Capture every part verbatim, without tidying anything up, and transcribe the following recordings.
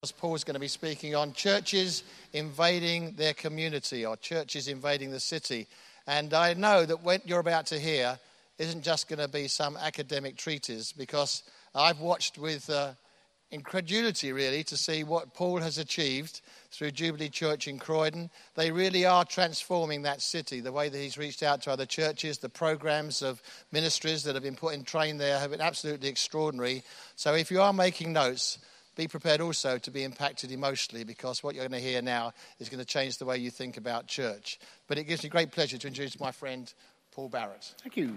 Paul's going to be speaking on churches invading their community, or churches invading the city. And I know that what you're about to hear isn't just going to be some academic treatise, because I've watched with uh, incredulity, really, to see what Paul has achieved through Jubilee Church in Croydon. They really are transforming that city. The way that he's reached out to other churches, the programs of ministries that have been put in train there have been absolutely extraordinary. So if you are making notes, be prepared also to be impacted emotionally, because what you're going to hear now is going to change the way you think about church. But it gives me great pleasure to introduce my friend, Paul Barrett. Thank you.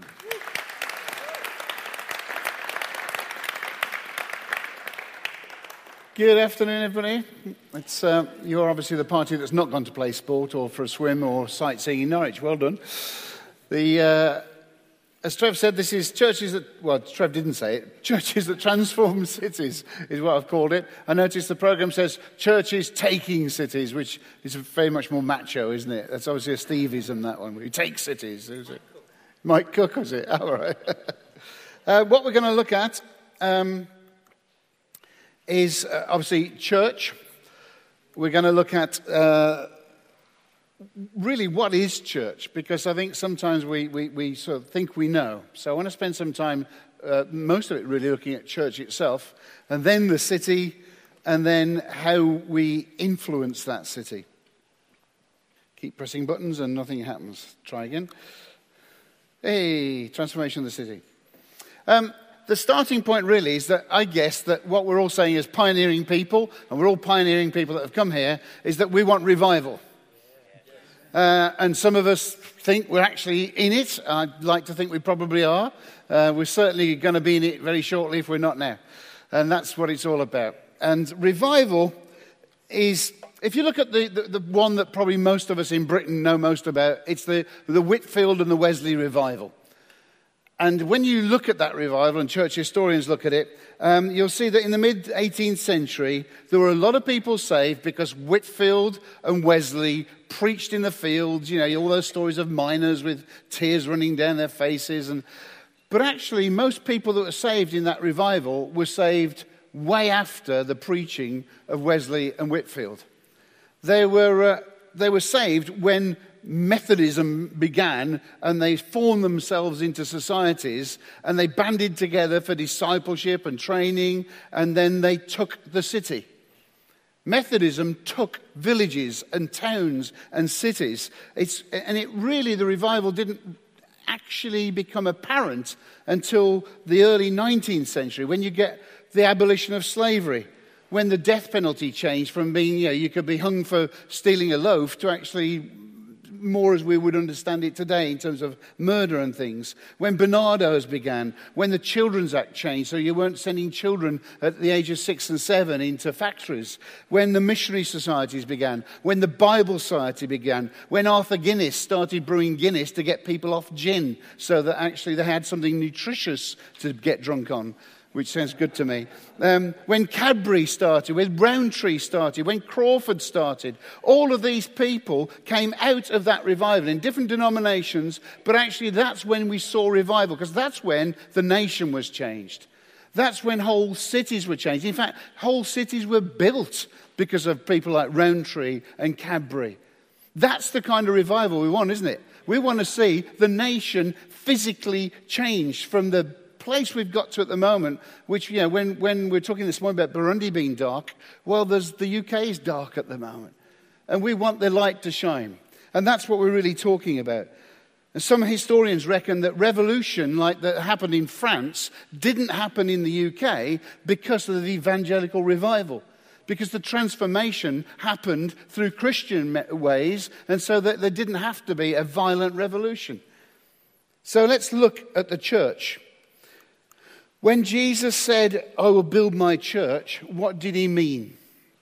Good afternoon, everybody. It's, uh, you're obviously the party that's not gone to play sport or for a swim or sightseeing in Norwich. Well done. The... Uh, As Trev said, this is churches that, well, Trev didn't say it, churches that transform cities is what I've called it. I noticed the programme says churches taking cities, which is very much more macho, isn't it? That's obviously a Steveism, that one, where you take cities. Is it? Mike Cook, was it? All right. uh, what we're going to look at um, is uh, obviously church. We're going to look at... Uh, Really, what is church? Because I think sometimes we, we, we sort of think we know. So I want to spend some time, uh, most of it really looking at church itself, and then the city, and then how we influence that city. Keep pressing buttons and nothing happens. Try again. Hey, transformation of the city. Um, the starting point really is that I guess that what we're all saying as pioneering people, and we're all pioneering people that have come here, is that we want revival. Uh, and some of us think we're actually in it. I'd like to think we probably are. Uh, we're certainly going to be in it very shortly if we're not now. And that's what it's all about. And revival is, if you look at the, the, the one that probably most of us in Britain know most about, it's the, the Whitefield and the Wesley revival. And when you look at that revival, and church historians look at it, um, you'll see that in the mid-eighteenth century, there were a lot of people saved because Whitefield and Wesley preached in the fields, you know, all those stories of miners with tears running down their faces. And But actually, most people that were saved in that revival were saved way after the preaching of Wesley and Whitefield. They were, uh, they were saved when Methodism began, and they formed themselves into societies, and they banded together for discipleship and training, and then they took the city. Methodism took villages and towns and cities. It's, and it really, the revival didn't actually become apparent until the early nineteenth century, when you get the abolition of slavery, when the death penalty changed from being, you know, you could be hung for stealing a loaf to actually more as we would understand it today in terms of murder and things. When Barnardo's began, when the Children's Act changed, so you weren't sending children at the age of six and seven into factories. When the missionary societies began, when the Bible Society began, when Arthur Guinness started brewing Guinness to get people off gin so that actually they had something nutritious to get drunk on, which sounds good to me. Um, when Cadbury started, when Rowntree started, when Crawford started, all of these people came out of that revival in different denominations, but actually that's when we saw revival, because that's when the nation was changed. That's when whole cities were changed. In fact, whole cities were built because of people like Rowntree and Cadbury. That's the kind of revival we want, isn't it? We want to see the nation physically changed from the place we've got to at the moment, which, you know, when, when we're talking this morning about Burundi being dark, well, there's, the U K is dark at the moment. And we want the light to shine. And that's what we're really talking about. And some historians reckon that revolution, like that happened in France, didn't happen in the U K because of the evangelical revival. Because the transformation happened through Christian ways, and so that there didn't have to be a violent revolution. So let's look at the church. When Jesus said, I will build my church, what did he mean?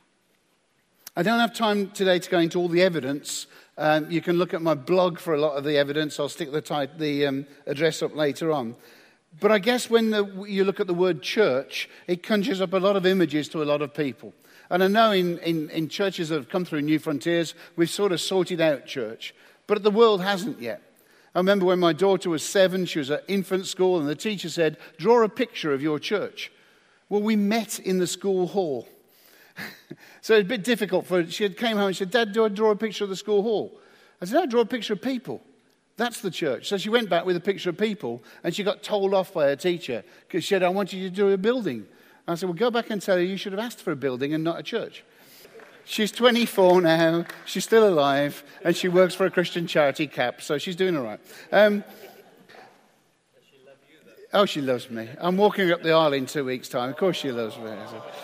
I don't have time today to go into all the evidence. Um, you can look at my blog for a lot of the evidence. I'll stick the, tit- the um, address up later on. But I guess when the, you look at the word church, it conjures up a lot of images to a lot of people. And I know in, in, in churches that have come through New Frontiers, we've sort of sorted out church. But the world hasn't yet. I remember when my daughter was seven, she was at infant school, and the teacher said, draw a picture of your church. Well, we met in the school hall. So it's a bit difficult for her. She had came home and said, Dad, do I draw a picture of the school hall? I said, no, draw a picture of people. That's the church. So she went back with a picture of people, and she got told off by her teacher because she said, I want you to do a building. I said, well, go back and tell her you should have asked for a building and not a church. She's twenty-four now, she's still alive, and she works for a Christian charity, C A P, so she's doing all right. Um, Does she love you, though? Oh, she loves me. I'm walking up the aisle in two weeks' time. Of course she loves me.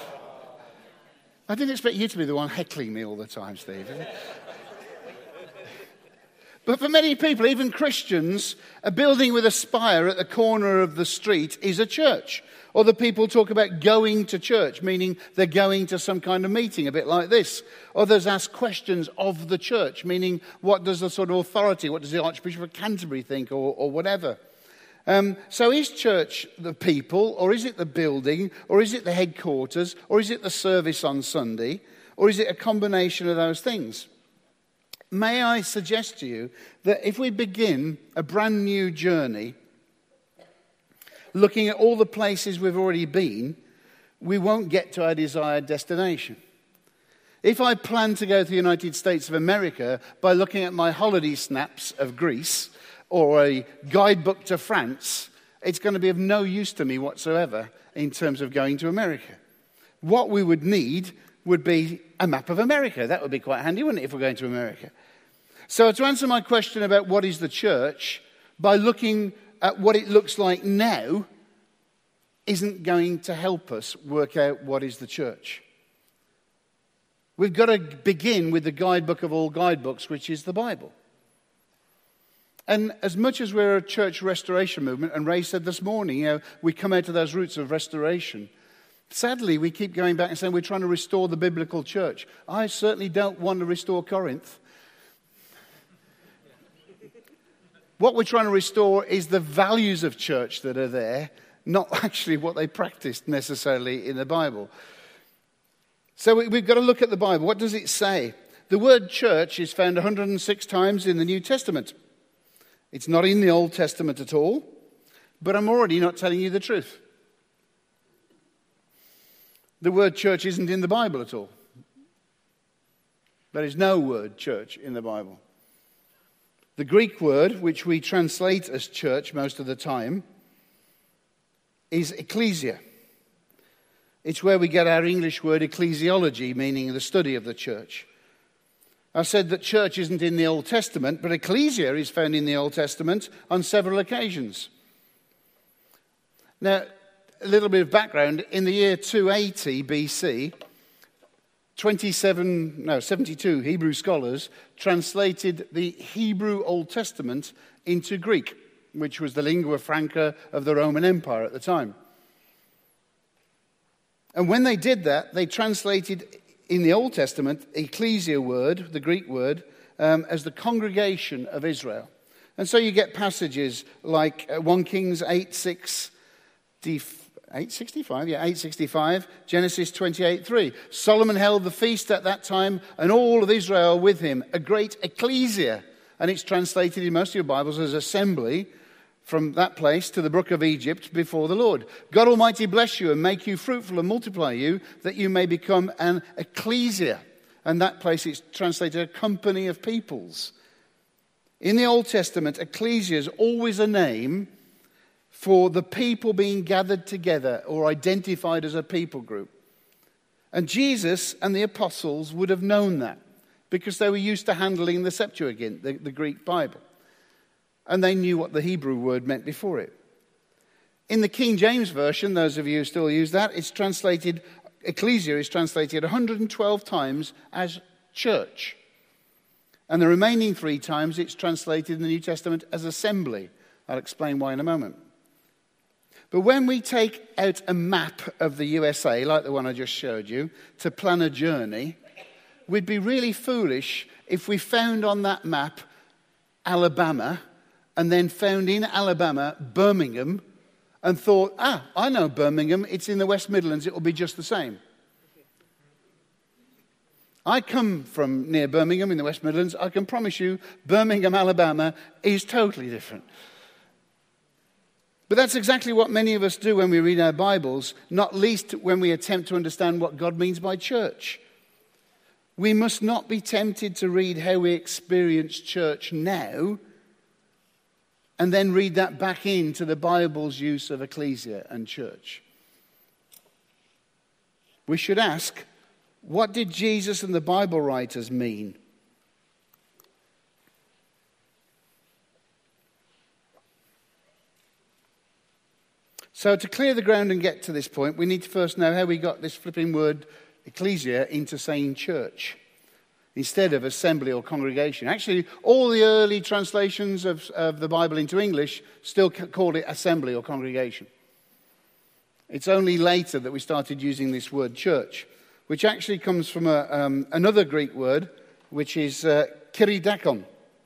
I didn't expect you to be the one heckling me all the time, Steve. But for many people, even Christians, a building with a spire at the corner of the street is a church. Or the people talk about going to church, meaning they're going to some kind of meeting, a bit like this. Others ask questions of the church, meaning what does the sort of authority, what does the Archbishop of Canterbury think, or, or whatever. Um, so is church the people, or is it the building, or is it the headquarters, or is it the service on Sunday, or is it a combination of those things? May I suggest to you that if we begin a brand new journey, looking at all the places we've already been, we won't get to our desired destination. If I plan to go to the United States of America by looking at my holiday snaps of Greece or a guidebook to France, it's going to be of no use to me whatsoever in terms of going to America. What we would need would be a map of America. That would be quite handy, wouldn't it, if we're going to America? So to answer my question about what is the church, by looking at what it looks like now, isn't going to help us work out what is the church. We've got to begin with the guidebook of all guidebooks, which is the Bible. And as much as we're a church restoration movement, and Ray said this morning, you know, we come out of those roots of restoration. Sadly, we keep going back and saying we're trying to restore the biblical church. I certainly don't want to restore Corinth. What we're trying to restore is the values of church that are there, not actually what they practiced necessarily in the Bible. So we've got to look at the Bible. What does it say? The word church is found one hundred six times in the New Testament. It's not in the Old Testament at all, but I'm already not telling you the truth. The word church isn't in the Bible at all. There is no word church in the Bible. The Greek word, which we translate as church most of the time, is ecclesia. It's where we get our English word ecclesiology, meaning the study of the church. I said that church isn't in the Old Testament, but ecclesia is found in the Old Testament on several occasions. Now, a little bit of background. In the year two eighty B C, twenty-seven, no, seventy-two Hebrew scholars translated the Hebrew Old Testament into Greek, which was the lingua franca of the Roman Empire at the time. And when they did that, they translated in the Old Testament, ecclesia word, the Greek word, um, as the congregation of Israel. And so you get passages like uh, First Kings eight six, eight sixty-five, yeah, eight sixty-five, Genesis twenty-eight three. Solomon held the feast at that time, and all of Israel with him, a great ecclesia. And it's translated in most of your Bibles as assembly, from that place to the brook of Egypt before the Lord. God Almighty bless you and make you fruitful and multiply you, that you may become an ecclesia. And that place is translated a company of peoples. In the Old Testament, ecclesia is always a name for the people being gathered together or identified as a people group. And Jesus and the apostles would have known that because they were used to handling the Septuagint, the, the Greek Bible. And they knew what the Hebrew word meant before it. In the King James Version, those of you who still use that, it's translated, ecclesia is translated one hundred twelve times as church. And the remaining three times it's translated in the New Testament as assembly. I'll explain why in a moment. But when we take out a map of the U S A, like the one I just showed you, to plan a journey, we'd be really foolish if we found on that map Alabama, and then found in Alabama, Birmingham, and thought, ah, I know Birmingham, it's in the West Midlands, it will be just the same. I come from near Birmingham in the West Midlands. I can promise you, Birmingham, Alabama is totally different. But that's exactly what many of us do when we read our Bibles, not least when we attempt to understand what God means by church. We must not be tempted to read how we experience church now and then read that back into the Bible's use of ecclesia and church. We should ask, what did Jesus and the Bible writers mean? So to clear the ground and get to this point, we need to first know how we got this flipping word ecclesia into saying church instead of assembly or congregation. Actually, all the early translations of, of the Bible into English still called it assembly or congregation. It's only later that we started using this word church, which actually comes from a, um, another Greek word, which is uh, kyridakon.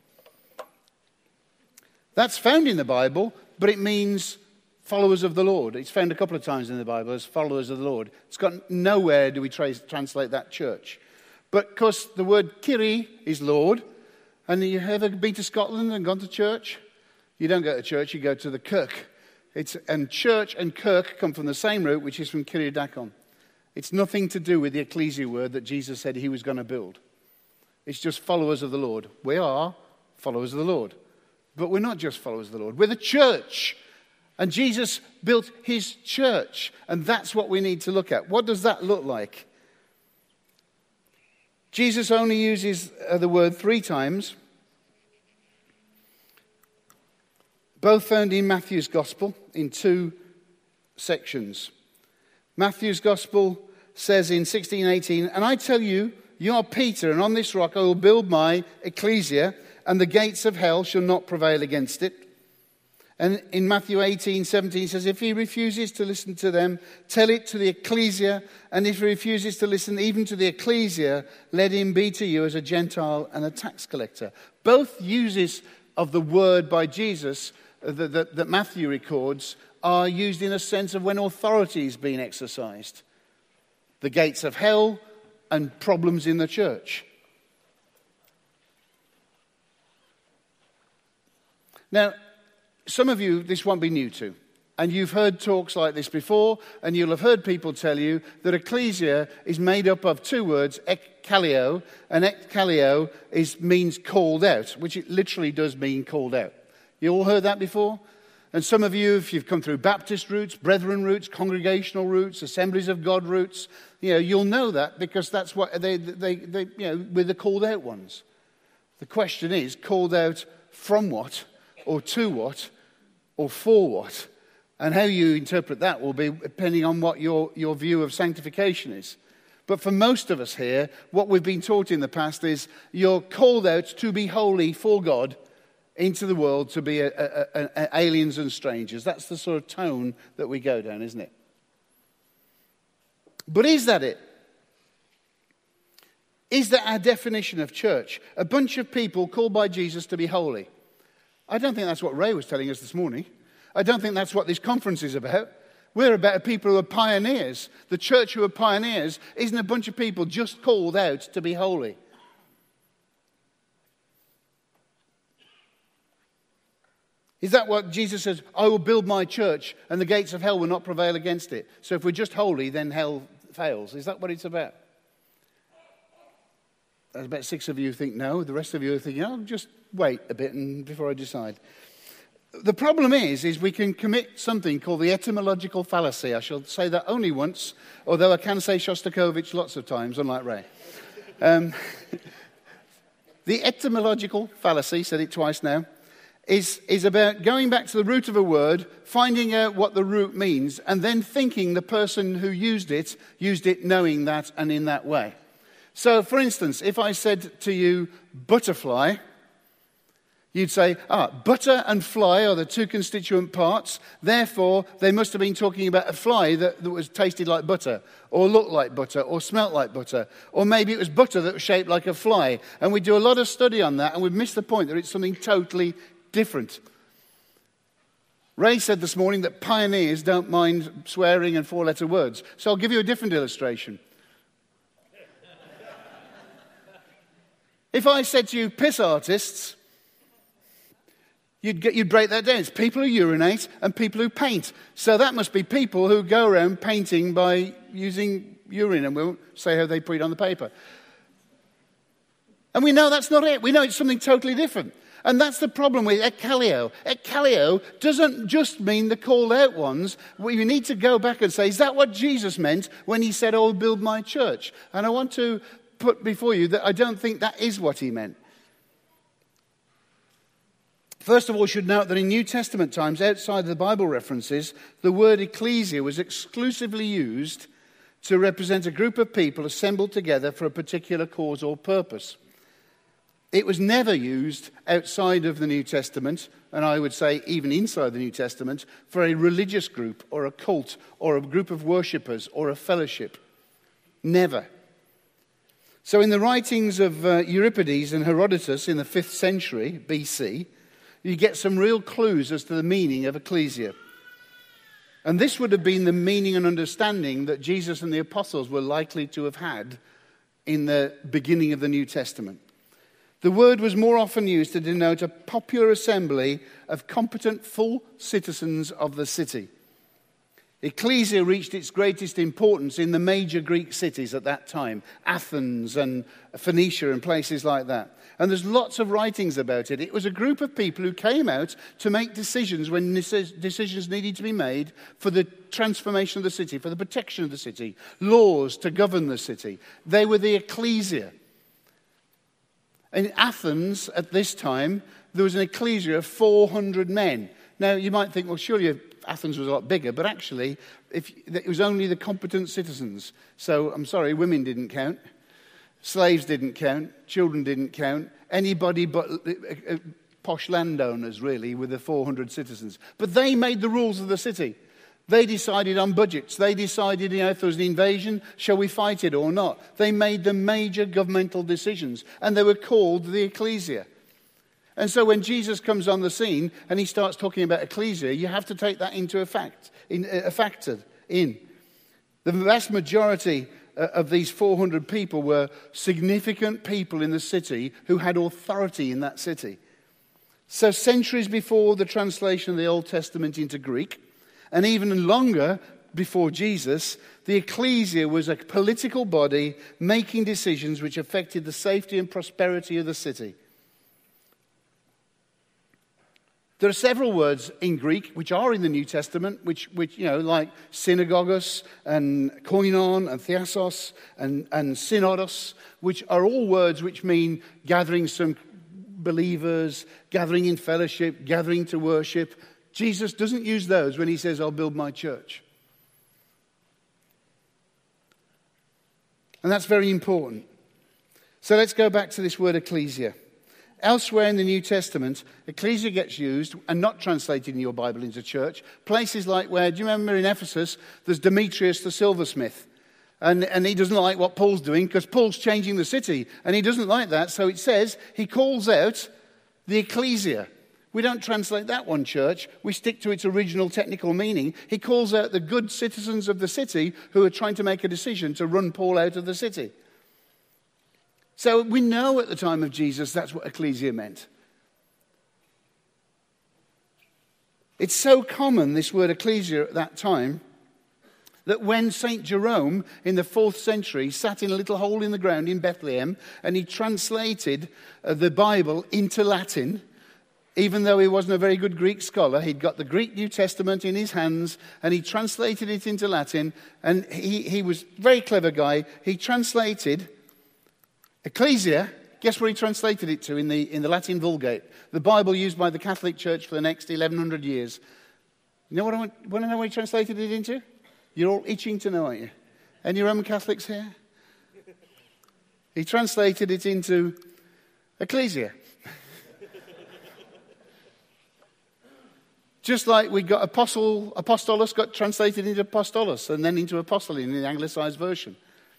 That's found in the Bible, but it means followers of the Lord. It's found a couple of times in the Bible as followers of the Lord. It's got nowhere do we trace, translate that church. But of course the word Kyrie is Lord. And you ever been to Scotland and gone to church? You don't go to church, you go to the kirk. It's, and church and kirk come from the same root, which is from kyridakon. It's nothing to do with the ecclesia word that Jesus said he was going to build. It's just followers of the Lord. We are followers of the Lord. But we're not just followers of the Lord. We're the church. And Jesus built his church. And that's what we need to look at. What does that look like? Jesus only uses the word three times. Both found in Matthew's Gospel in two sections. Matthew's Gospel says in sixteen eighteen, "And I tell you, you are Peter, and on this rock I will build my ecclesia, and the gates of hell shall not prevail against it." And in Matthew eighteen seventeen, it says, "If he refuses to listen to them, tell it to the ecclesia. And if he refuses to listen even to the ecclesia, let him be to you as a Gentile and a tax collector." Both uses of the word by Jesus that, that, that Matthew records are used in a sense of when authority is being exercised. The gates of hell and problems in the church. Now, some of you, this won't be new to. And you've heard talks like this before, and you'll have heard people tell you that ecclesia is made up of two words, ekkaleo, and ekkaleo is, means called out, which it literally does mean called out. You all heard that before? And some of you, if you've come through Baptist routes, Brethren routes, congregational routes, Assemblies of God routes, you know, you'll know that because that's what they, they, they you know, we're the called out ones. The question is, called out from what, or to what, or for what? And how you interpret that will be depending on what your, your view of sanctification is. But for most of us here, what we've been taught in the past is you're called out to be holy for God into the world, to be a, a, a, a aliens and strangers. That's the sort of tone that we go down, isn't it? But is that it? Is that our definition of church? A bunch of people called by Jesus to be holy. I don't think that's what Ray was telling us this morning. I don't think that's what this conference is about. We're about people who are pioneers. The church who are pioneers isn't a bunch of people just called out to be holy. Is that what Jesus says? I will build my church and the gates of hell will not prevail against it. So if we're just holy, then hell fails. Is that what it's about? There's about six of you who think no. The rest of you are thinking, oh, just wait a bit and before I decide. The problem is, is we can commit something called the etymological fallacy. I shall say that only once, although I can say Shostakovich lots of times, unlike Ray. Um, the etymological fallacy, said it twice now, is, is about going back to the root of a word, finding out what the root means, and then thinking the person who used it, used it knowing that and in that way. So, for instance, if I said to you, butterfly, you'd say, ah, butter and fly are the two constituent parts. Therefore, they must have been talking about a fly that, that was tasted like butter, or looked like butter, or smelt like butter. Or maybe it was butter that was shaped like a fly. And we do a lot of study on that, and we've missed the point that it's something totally different. Ray said this morning that pioneers don't mind swearing and four-letter words. So I'll give you a different illustration. If I said to you, piss artists, You'd, get, you'd break that down. It's people who urinate and people who paint. So that must be people who go around painting by using urine, and we won't say how they put it on the paper. And we know that's not it. We know it's something totally different. And that's the problem with ekkaleo. Ekkaleo doesn't just mean the called out ones. We need to go back and say, is that what Jesus meant when he said, I'll build my church? And I want to put before you that I don't think that is what he meant. First of all, you should note that in New Testament times, outside of the Bible references, the word ecclesia was exclusively used to represent a group of people assembled together for a particular cause or purpose. It was never used outside of the New Testament, and I would say even inside the New Testament, for a religious group or a cult or a group of worshippers or a fellowship. Never. So in the writings of uh, Euripides and Herodotus in the fifth century B C, you get some real clues as to the meaning of ecclesia. And this would have been the meaning and understanding that Jesus and the apostles were likely to have had in the beginning of the New Testament. The word was more often used to denote a popular assembly of competent full citizens of the city. Ecclesia reached its greatest importance in the major Greek cities at that time, Athens and Phoenicia and places like that. And there's lots of writings about it. It was a group of people who came out to make decisions when decisions needed to be made for the transformation of the city, for the protection of the city, laws to govern the city. They were the ecclesia. In Athens at this time, there was an ecclesia of four hundred men. Now, you might think, well, surely Athens was a lot bigger, but actually, if, it was only the competent citizens. So, I'm sorry, women didn't count. Slaves didn't count. Children didn't count. Anybody but uh, posh landowners, really, were the four hundred citizens. But they made the rules of the city. They decided on budgets. They decided, you know, if there was an invasion, shall we fight it or not? They made the major governmental decisions, and they were called the ecclesia. And so when Jesus comes on the scene and he starts talking about ecclesia, you have to take that into a fact, in, a factor in. The vast majority of these four hundred people were significant people in the city who had authority in that city. So centuries before the translation of the Old Testament into Greek, and even longer before Jesus, the ecclesia was a political body making decisions which affected the safety and prosperity of the city. There are several words in Greek which are in the New Testament, which, which you know, like synagogos and koinon and theasos and, and synodos, which are all words which mean gathering some believers, gathering in fellowship, gathering to worship. Jesus doesn't use those when he says, I'll build my church. And that's very important. So let's go back to this word ecclesia. Elsewhere in the New Testament, ecclesia gets used and not translated in your Bible into church. Places like where, do you remember in Ephesus, there's Demetrius the silversmith. And, and he doesn't like what Paul's doing because Paul's changing the city. And he doesn't like that. So it says he calls out the ecclesia. We don't translate that one church. We stick to its original technical meaning. He calls out the good citizens of the city who are trying to make a decision to run Paul out of the city. So we know at the time of Jesus that's what ecclesia meant. It's so common, this word ecclesia at that time, that when Saint Jerome in the fourth century sat in a little hole in the ground in Bethlehem and he translated uh, the Bible into Latin, even though he wasn't a very good Greek scholar, he'd got the Greek New Testament in his hands and he translated it into Latin, and he, he was a very clever guy. He translated ecclesia, guess where he translated it to in the, in the Latin Vulgate, the Bible used by the Catholic Church for the next eleven hundred years. You know what I want, want to know what he translated it into? You're all itching to know, aren't you? Any Roman Catholics here? He translated it into ecclesia. Just like we got apostle, apostolos got translated into apostolos and then into apostle in the anglicized version.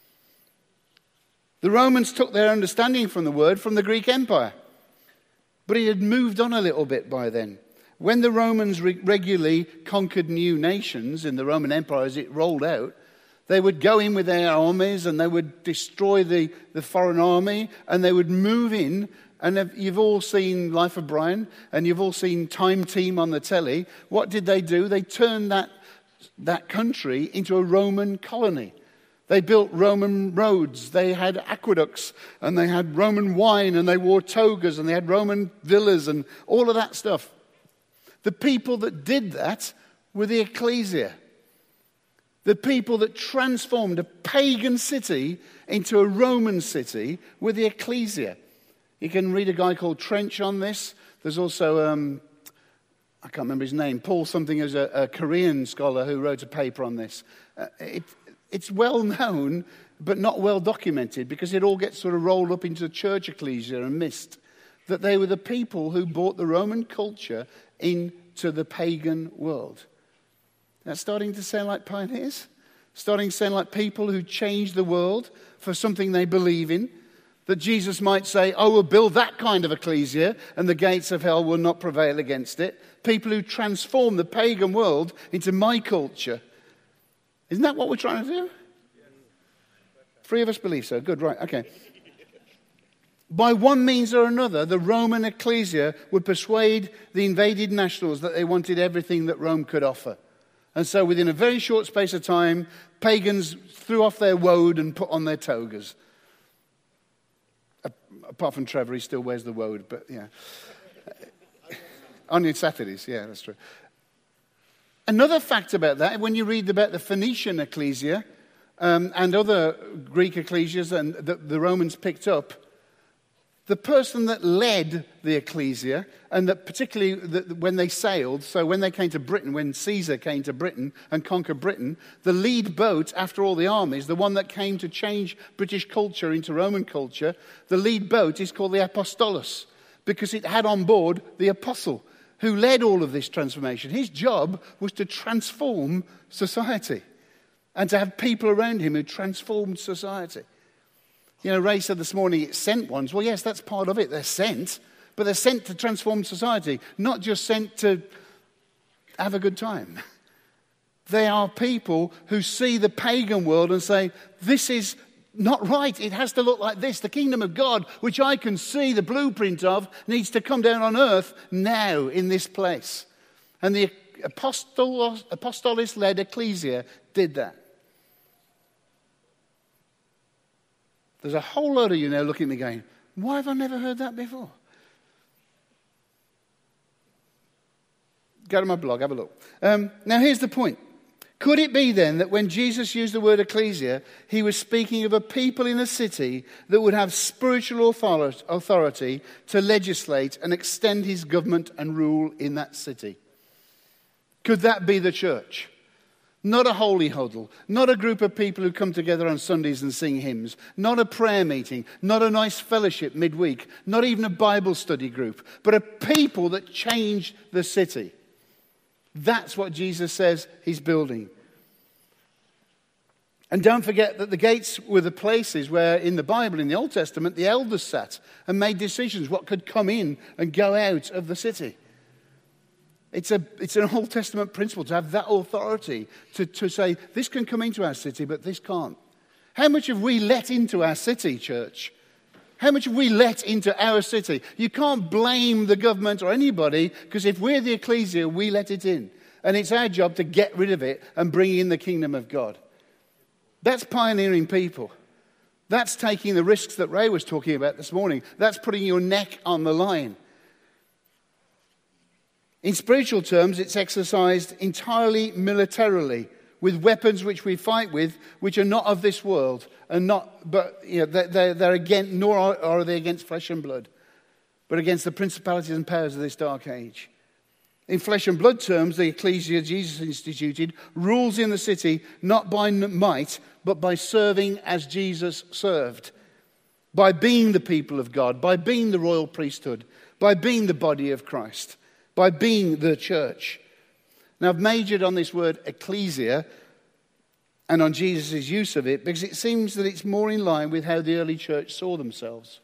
The Romans took their understanding from the word from the Greek Empire. But it had moved on a little bit by then. When the Romans re- regularly conquered new nations in the Roman Empire as it rolled out, they would go in with their armies and they would destroy the, the foreign army and they would move in And you've all seen Life of Brian, and you've all seen Time Team on the telly. What did they do? They turned that, that country into a Roman colony. They built Roman roads, they had aqueducts, and they had Roman wine, and they wore togas, and they had Roman villas, and all of that stuff. The people that did that were the ecclesia. The people that transformed a pagan city into a Roman city were the ecclesia. You can read a guy called Trench on this. There's also, um, I can't remember his name, Paul something, who's a, a Korean scholar who wrote a paper on this. Uh, it, it's well known, but not well documented, because it all gets sort of rolled up into the church ecclesia and missed. That they were the people who brought the Roman culture into the pagan world. That's starting to sound like pioneers? Starting to sound like people who change the world for something they believe in? That Jesus might say, "I will build that kind of ecclesia, and the gates of hell will not prevail against it." People who transform the pagan world into my culture. Isn't that what we're trying to do? Three of us believe so. Good, right, okay. By one means or another, the Roman ecclesia would persuade the invaded nationals that they wanted everything that Rome could offer. And so within a very short space of time, pagans threw off their woad and put on their togas. Apart from Trevor, he still wears the woad, but yeah. Only Saturdays, yeah, that's true. Another fact about that, when you read about the Phoenician ecclesia um, and other Greek ecclesias and the, the Romans picked up, the person that led the ecclesia, and that particularly the, when they sailed, so when they came to Britain, when Caesar came to Britain and conquered Britain, the lead boat after all the armies, the one that came to change British culture into Roman culture, the lead boat is called the Apostolos, because it had on board the apostle who led all of this transformation. His job was to transform society and to have people around him who transformed society. You know, Ray said this morning, it's sent ones. Well, yes, that's part of it. They're sent, but they're sent to transform society, not just sent to have a good time. They are people who see the pagan world and say, this is not right. It has to look like this. The kingdom of God, which I can see the blueprint of, needs to come down on earth now in this place. And the Apostolos, Apostolis-led ecclesia did that. There's a whole load of you now looking at me going, why have I never heard that before? Go to my blog, have a look. Um, now here's the point. Could it be then that when Jesus used the word ecclesia, he was speaking of a people in a city that would have spiritual authority to legislate and extend his government and rule in that city? Could that be the church? Not a holy huddle, not a group of people who come together on Sundays and sing hymns, not a prayer meeting, not a nice fellowship midweek, not even a Bible study group, but a people that change the city. That's what Jesus says he's building. And don't forget that the gates were the places where in the Bible, in the Old Testament, the elders sat and made decisions what could come in and go out of the city. It's a it's an Old Testament principle to have that authority to, to say, this can come into our city, but this can't. How much have we let into our city, church? How much have we let into our city? You can't blame the government or anybody, because if we're the ecclesia, we let it in. And it's our job to get rid of it and bring in the kingdom of God. That's pioneering people. That's taking the risks that Ray was talking about this morning. That's putting your neck on the line. In spiritual terms, it's exercised entirely militarily, with weapons which we fight with, which are not of this world, and not, but you know, they're, they're, they're against, nor are, are they against flesh and blood, but against the principalities and powers of this dark age. In flesh and blood terms, the ecclesia Jesus instituted rules in the city not by might, but by serving as Jesus served, by being the people of God, by being the royal priesthood, by being the body of Christ, by being the church. Now, I've majored on this word ecclesia and on Jesus' use of it because it seems that it's more in line with how the early church saw themselves.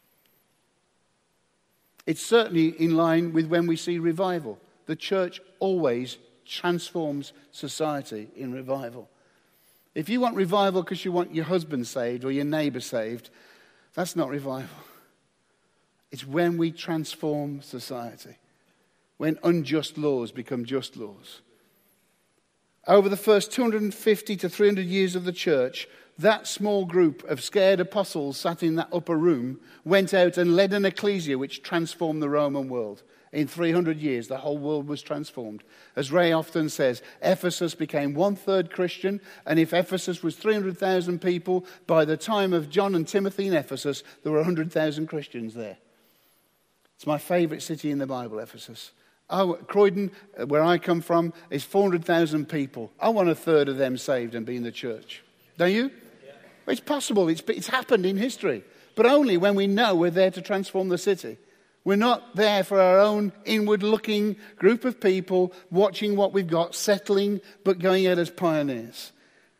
It's certainly in line with when we see revival. The church always transforms society in revival. If you want revival because you want your husband saved or your neighbour saved, that's not revival. It's when we transform society, when unjust laws become just laws. Over the first two hundred fifty to three hundred years of the church, that small group of scared apostles sat in that upper room went out and led an ecclesia which transformed the Roman world. In three hundred years, the whole world was transformed. As Ray often says, Ephesus became one-third Christian, and if Ephesus was three hundred thousand people, by the time of John and Timothy in Ephesus, there were one hundred thousand Christians there. It's my favourite city in the Bible, Ephesus. Oh, Croydon, where I come from, is four hundred thousand people. I want a third of them saved and be in the church. Don't you? Yeah. It's possible. It's, it's happened in history. But only when we know we're there to transform the city. We're not there for our own inward-looking group of people, watching what we've got, settling, but going out as pioneers.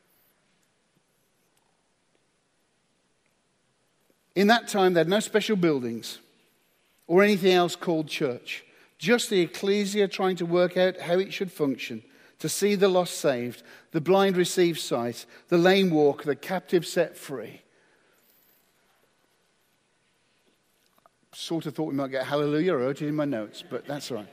In that time, they had no special buildings or anything else called church. Just the ecclesia trying to work out how it should function, to see the lost saved, the blind receive sight, the lame walk, the captive set free. Sort of thought we might get hallelujah. I wrote it in my notes, but that's all right.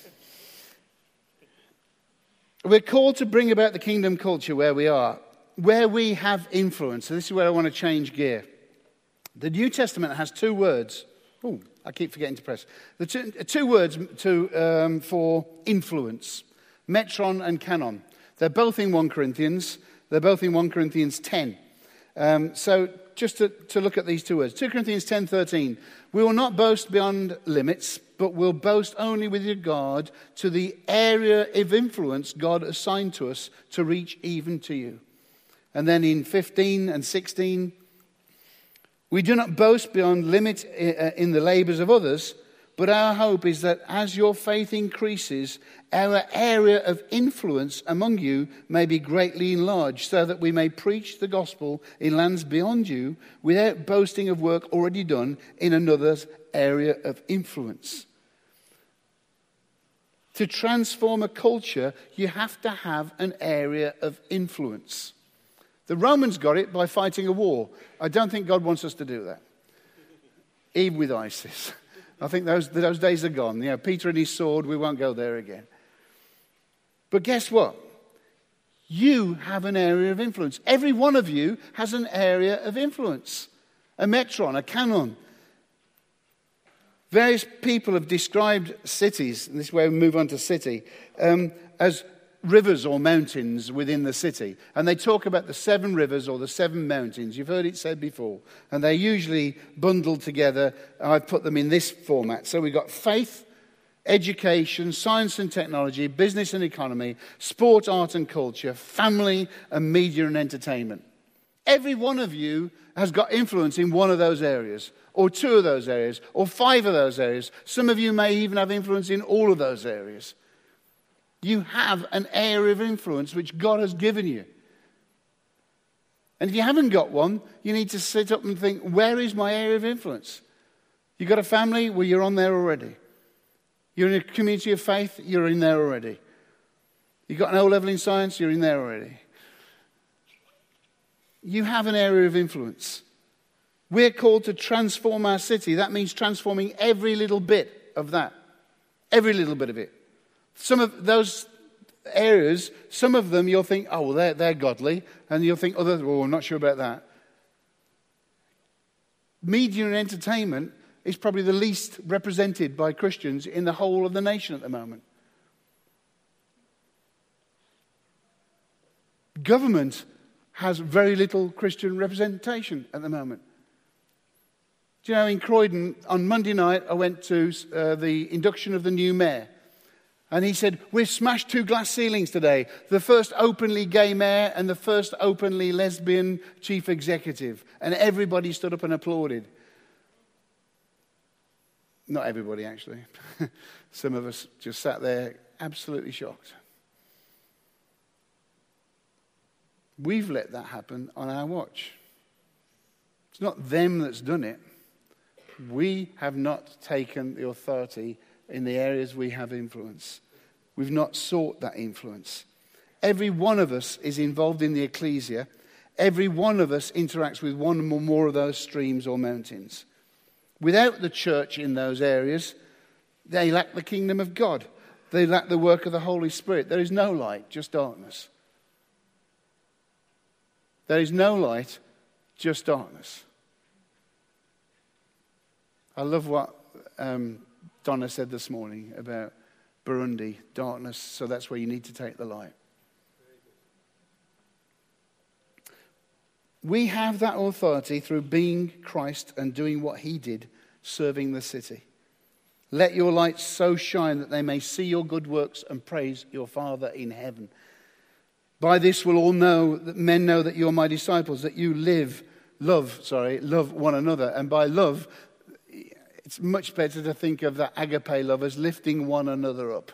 We're called to bring about the kingdom culture where we are, where we have influence. So this is where I want to change gear. The New Testament has two words. Oh, I keep forgetting to press. The two, two words to, um, for influence. Metron and canon. They're both in First Corinthians. They're both in First Corinthians ten. Um, so just to, to look at these two words. Second Corinthians ten thirteen. We will not boast beyond limits, but will boast only with regard to the area of influence God assigned to us to reach even to you. And then in fifteen and sixteen, we do not boast beyond limit in the labours of others, but our hope is that as your faith increases, our area of influence among you may be greatly enlarged, so that we may preach the gospel in lands beyond you without boasting of work already done in another's area of influence. To transform a culture, you have to have an area of influence. The Romans got it by fighting a war. I don't think God wants us to do that. Even with ISIS. I think those, those days are gone. You know, Peter and his sword, we won't go there again. But guess what? You have an area of influence. Every one of you has an area of influence. A metron, a canon. Various people have described cities, and this is where we move on to city, um, as rivers or mountains within the city. And they talk about the seven rivers or the seven mountains. You've heard it said before. And they're usually bundled together. I've put them in this format. So we've got faith, education, science and technology, business and economy, sport, art and culture, family and media and entertainment. Every one of you has got influence in one of those areas, or two of those areas, or five of those areas. Some of you may even have influence in all of those areas. You have an area of influence which God has given you. And if you haven't got one, you need to sit up and think, where is my area of influence? You've got a family? Well, you're on there already. You're in a community of faith? You're in there already. You've got an O-level in science? You're in there already. You have an area of influence. We're called to transform our city. That means transforming every little bit of that. Every little bit of it. Some of those areas, some of them you'll think, oh, well, they're, they're godly. And you'll think, oh, well, I'm not sure about that. Media and entertainment is probably the least represented by Christians in the whole of the nation at the moment. Government has very little Christian representation at the moment. Do you know, in Croydon, on Monday night, I went to uh, the induction of the new mayor. And he said, we've smashed two glass ceilings today. The first openly gay mayor and the first openly lesbian chief executive. And everybody stood up and applauded. Not everybody, actually. Some of us just sat there absolutely shocked. We've let that happen on our watch. It's not them that's done it. We have not taken the authority in the areas we have influence. We've not sought that influence. Every one of us is involved in the ecclesia. Every one of us interacts with one or more of those streams or mountains. Without the church in those areas, they lack the kingdom of God. They lack the work of the Holy Spirit. There is no light, just darkness. There is no light, just darkness. I love what um, Donna said this morning about Burundi, darkness, so that's where you need to take the light. We have that authority through being Christ and doing what he did, serving the city. Let your light so shine that they may see your good works and praise your Father in heaven. By this will all know that men know that you're my disciples, that you live, love, sorry, love one another. And by love, it's much better to think of that agape love as lifting one another up.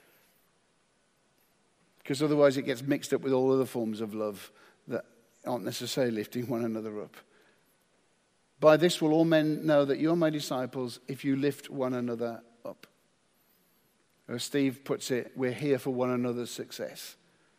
Because otherwise it gets mixed up with all other forms of love that aren't necessarily lifting one another up. By this will all men know that you're my disciples if you lift one another up. As Steve puts it, we're here for one another's success.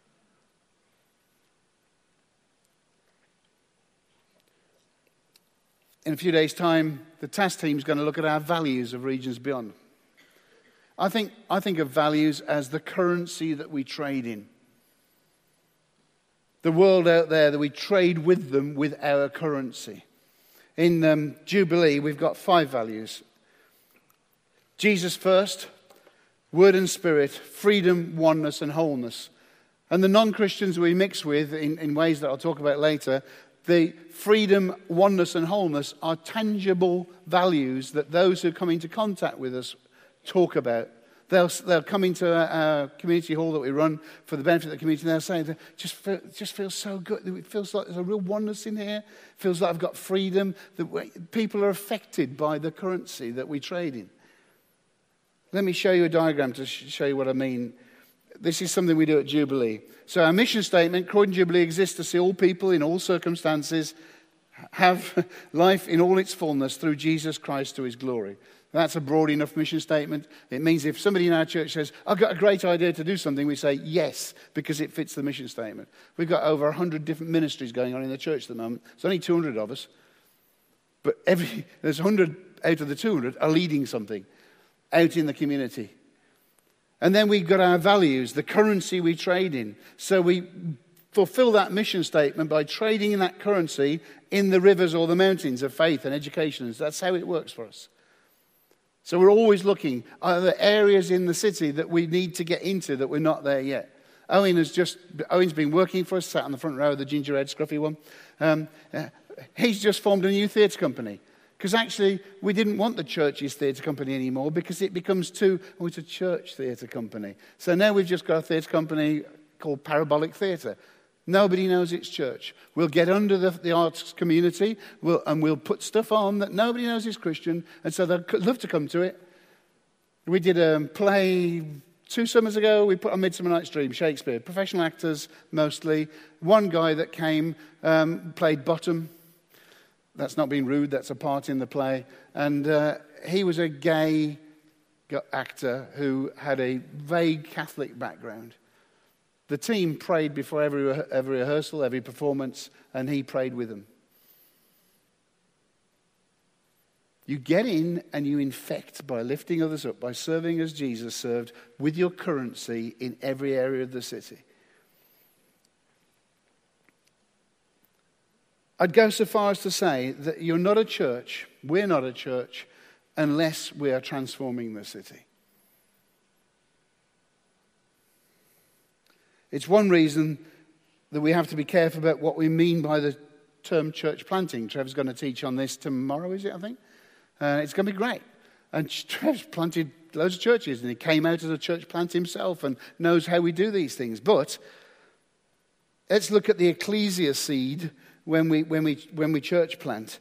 In a few days' time, the task team is going to look at our values of Regions Beyond. I think, I think of values as the currency that we trade in. The world out there, that we trade with them with our currency. In um, Jubilee, we've got five values. Jesus first, word and spirit, freedom, oneness, and wholeness. And the non-Christians we mix with in, in ways that I'll talk about later, the freedom, oneness, and wholeness are tangible values that those who come into contact with us talk about. They'll, they'll come into our community hall that we run for the benefit of the community, and they'll say, it just, feel, it just feels so good. It feels like there's a real oneness in here. It feels like I've got freedom. That people are affected by the currency that we trade in. Let me show you a diagram to sh- show you what I mean. This is something we do at Jubilee. So our mission statement, Croydon Jubilee exists to see all people in all circumstances have life in all its fullness through Jesus Christ to his glory. That's a broad enough mission statement. It means if somebody in our church says, I've got a great idea to do something, we say yes, because it fits the mission statement. We've got over one hundred different ministries going on in the church at the moment. There's only two hundred of us. But every there's one hundred out of the two hundred are leading something out in the community. And then we've got our values, the currency we trade in. So we fulfill that mission statement by trading in that currency in the rivers or the mountains of faith and education. That's how it works for us. So we're always looking, are there areas in the city that we need to get into that we're not there yet? Owen has just, Owen's been working for us, sat on the front row, the ginger-haired scruffy one. Um, uh, he's just formed a new theatre company. Because actually, we didn't want the church's theatre company anymore because it becomes too, oh, it's a church theatre company. So now we've just got a theatre company called Parabolic Theatre. Nobody knows it's church. We'll get under the, the arts community we'll, and we'll put stuff on that nobody knows is Christian, and so they'd love to come to it. We did a play two summers ago. We put on Midsummer Night's Dream, Shakespeare. Professional actors, mostly. One guy that came um, played Bottom. That's not being rude, that's a part in the play. And uh, he was a gay actor who had a vague Catholic background. The team prayed before every, every rehearsal, every performance, and he prayed with them. You get in and you infect by lifting others up, by serving as Jesus served, with your currency in every area of the city. I'd go so far as to say that you're not a church, we're not a church, unless we are transforming the city. It's one reason that we have to be careful about what we mean by the term church planting. Trev's going to teach on this tomorrow, is it, I think? Uh, it's going to be great. And Trev's planted loads of churches, and he came out as a church plant himself and knows how we do these things. But let's look at the ecclesia seed when we, when we, when we church plant.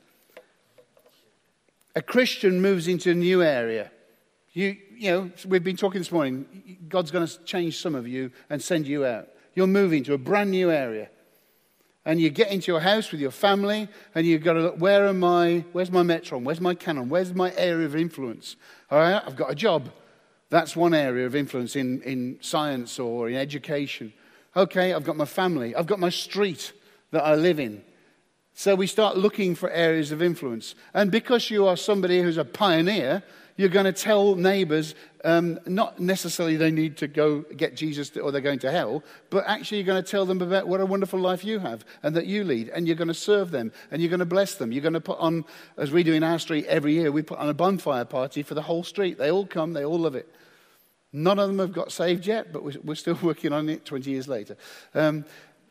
A Christian moves into a new area. You, you know, we've been talking this morning. God's going to change some of you and send you out. You're moving to a brand new area. And you get into your house with your family, and you've got to look, where am I? Where's my Metron? Where's my Canon? Where's my area of influence? All right, I've got a job. That's one area of influence in, in science or in education. Okay, I've got my family. I've got my street that I live in. So we start looking for areas of influence. And because you are somebody who's a pioneer, you're going to tell neighbors, um, not necessarily they need to go get Jesus to, or they're going to hell, but actually you're going to tell them about what a wonderful life you have and that you lead. And you're going to serve them and you're going to bless them. You're going to put on, as we do in our street every year, we put on a bonfire party for the whole street. They all come, they all love it. None of them have got saved yet, but we're, we're still working on it twenty years later. Um,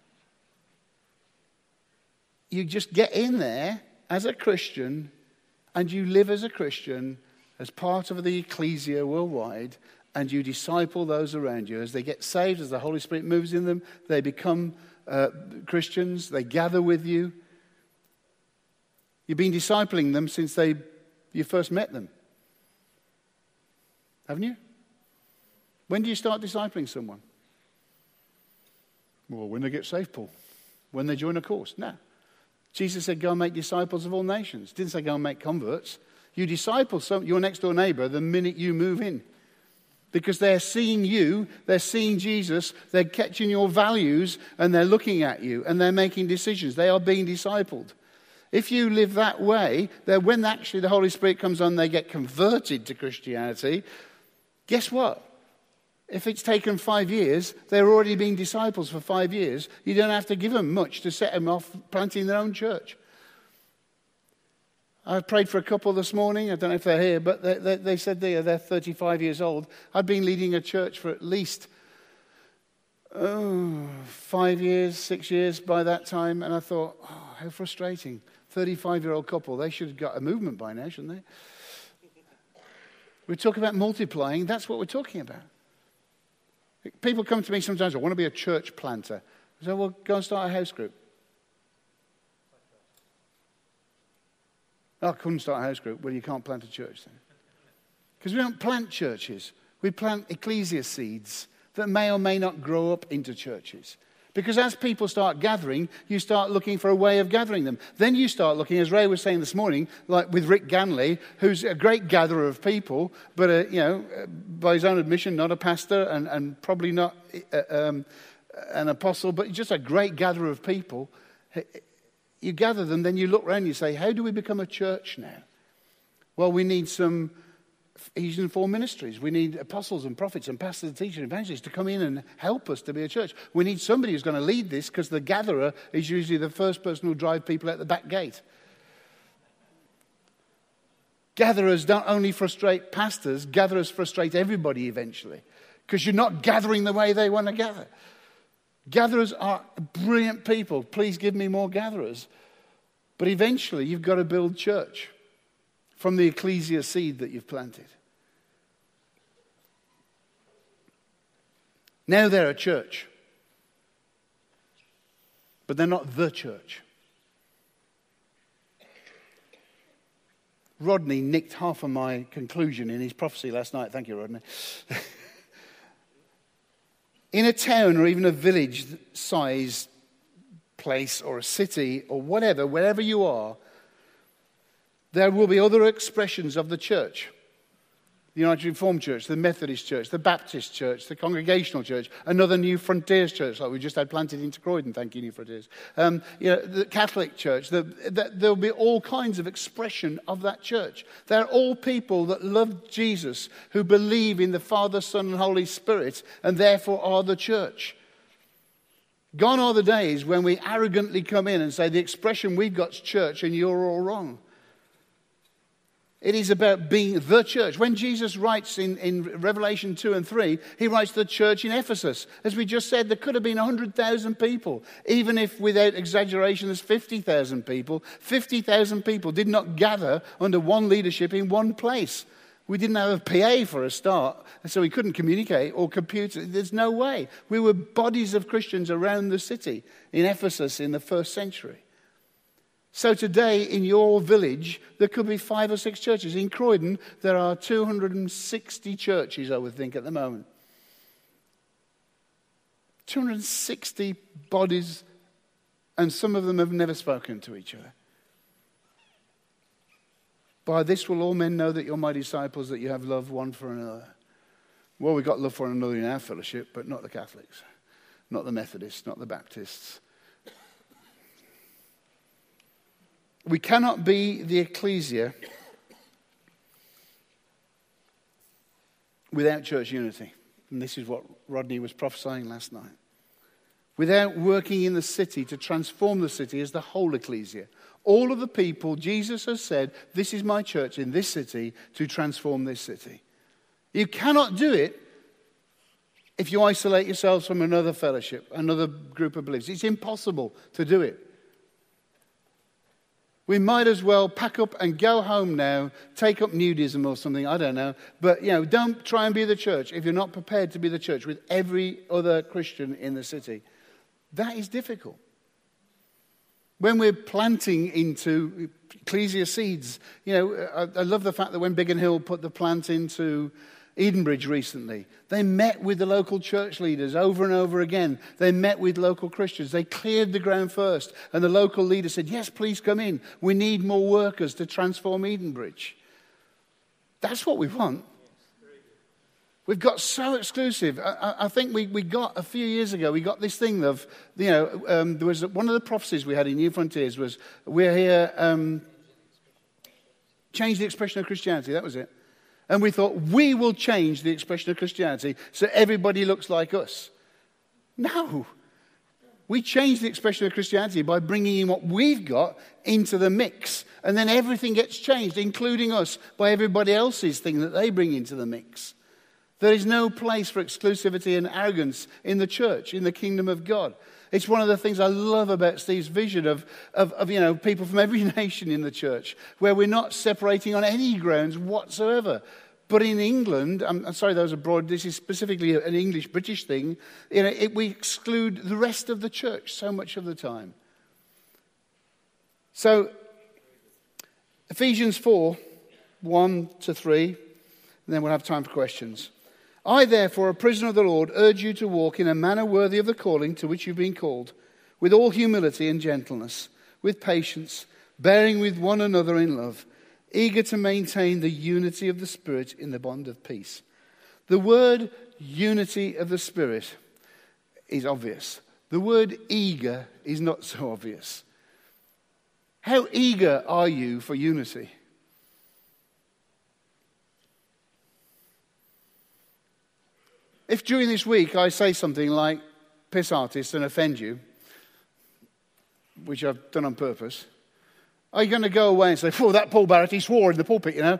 you just get in there as a Christian and you live as a Christian as part of the ecclesia worldwide, and you disciple those around you. As they get saved, as the Holy Spirit moves in them, they become uh, Christians, they gather with you. You've been discipling them since they you first met them. Haven't you? When do you start discipling someone? Well, when they get saved, Paul. When they join a course. No. Jesus said, go and make disciples of all nations. Didn't say go and make converts. You disciple some, your next door neighbor the minute you move in. Because they're seeing you, they're seeing Jesus, they're catching your values, and they're looking at you, and they're making decisions. They are being discipled. If you live that way, then when actually the Holy Spirit comes on, they get converted to Christianity. Guess what? If it's taken five years, they're already being disciples for five years. You don't have to give them much to set them off planting their own church. I prayed for a couple this morning. I don't know if they're here, but they, they, they said they are, they're thirty-five years old. I'd been leading a church for at least oh, five years, six years by that time. And I thought, oh, how frustrating. thirty-five-year-old couple, they should have got a movement by now, shouldn't they? We talk about multiplying. That's what we're talking about. People come to me sometimes, I want to be a church planter. I say, well, go and start a house group. Oh, I couldn't start a house group. Well, you can't plant a church then. Because we don't plant churches. We plant ecclesia seeds that may or may not grow up into churches. Because as people start gathering, you start looking for a way of gathering them. Then you start looking, as Ray was saying this morning, like with Rick Ganley, who's a great gatherer of people, but, uh, you know, by his own admission, not a pastor and, and probably not uh, um, an apostle, but just a great gatherer of people. You gather them, then you look around and you say, how do we become a church now? Well, we need some Ephesians four ministries. We need apostles and prophets and pastors and teachers and evangelists to come in and help us to be a church. We need somebody who's going to lead this, because the gatherer is usually the first person who'll drive people out the back gate. Gatherers don't only frustrate pastors, gatherers frustrate everybody eventually, because you're not gathering the way they want to gather. Gatherers are brilliant people. Please give me more gatherers. But eventually you've got to build church from the ecclesia seed that you've planted. Now they're a church, but they're not the church. Rodney nicked half of my conclusion in his prophecy last night. Thank you, Rodney. In a town or even a village-sized place or a city or whatever, wherever you are, there will be other expressions of the church. The United Reformed Church, the Methodist Church, the Baptist Church, the Congregational Church, another New Frontiers Church like we just had planted into Croydon. Thank you, New Frontiers. Um, you know, the Catholic Church. The, the, there'll be all kinds of expression of that church. They're all people that love Jesus, who believe in the Father, Son, and Holy Spirit, and therefore are the church. Gone are the days when we arrogantly come in and say the expression we've got's church and you're all wrong. It is about being the church. When Jesus writes in, in Revelation two and three, he writes the church in Ephesus. As we just said, there could have been one hundred thousand people. Even if, without exaggeration, there's fifty thousand people. fifty thousand people did not gather under one leadership in one place. We didn't have a P A for a start, so we couldn't communicate or compute. There's no way. We were bodies of Christians around the city in Ephesus in the first century. So today, in your village, there could be five or six churches. In Croydon, there are two hundred sixty churches, I would think, at the moment. two hundred sixty bodies, and some of them have never spoken to each other. By this will all men know that you're my disciples, that you have love one for another. Well, we've got love for one another in our fellowship, but not the Catholics, not the Methodists, not the Baptists. We cannot be the ecclesia without church unity. And this is what Rodney was prophesying last night. Without working in the city to transform the city as the whole ecclesia. All of the people, Jesus has said, this is my church in this city to transform this city. You cannot do it if you isolate yourselves from another fellowship, another group of believers. It's impossible to do it. We might as well pack up and go home now, take up nudism or something, I don't know. But, you know, don't try and be the church if you're not prepared to be the church with every other Christian in the city. That is difficult. When we're planting into ecclesia seeds, you know, I, I love the fact that when Biggin Hill put the plant into Edenbridge recently, they met with the local church leaders over and over again. They met with local Christians. They cleared the ground first. And the local leader said, yes, please come in. We need more workers to transform Edenbridge. That's what we want. We've got so exclusive. I, I think we, we got, a few years ago, we got this thing of, you know, um, there was one of the prophecies we had in New Frontiers was, we're here, um, change the expression of Christianity. That was it. And we thought, we will change the expression of Christianity so everybody looks like us. No. We change the expression of Christianity by bringing in what we've got into the mix. And then everything gets changed, including us, by everybody else's thing that they bring into the mix. There is no place for exclusivity and arrogance in the church, in the kingdom of God. It's one of the things I love about Steve's vision of, of, of, you know, people from every nation in the church, where we're not separating on any grounds whatsoever. But in England, I'm, I'm sorry those abroad, this is specifically an English-British thing, you know, it, we exclude the rest of the church so much of the time. So, Ephesians four, one to three, and then we'll have time for questions. I, therefore, a prisoner of the Lord, urge you to walk in a manner worthy of the calling to which you've been called, with all humility and gentleness, with patience, bearing with one another in love, eager to maintain the unity of the Spirit in the bond of peace. The word unity of the Spirit is obvious. The word eager is not so obvious. How eager are you for unity? If during this week I say something like piss artist and offend you, which I've done on purpose, are you going to go away and say, oh, that Paul Barrett, he swore in the pulpit, you know?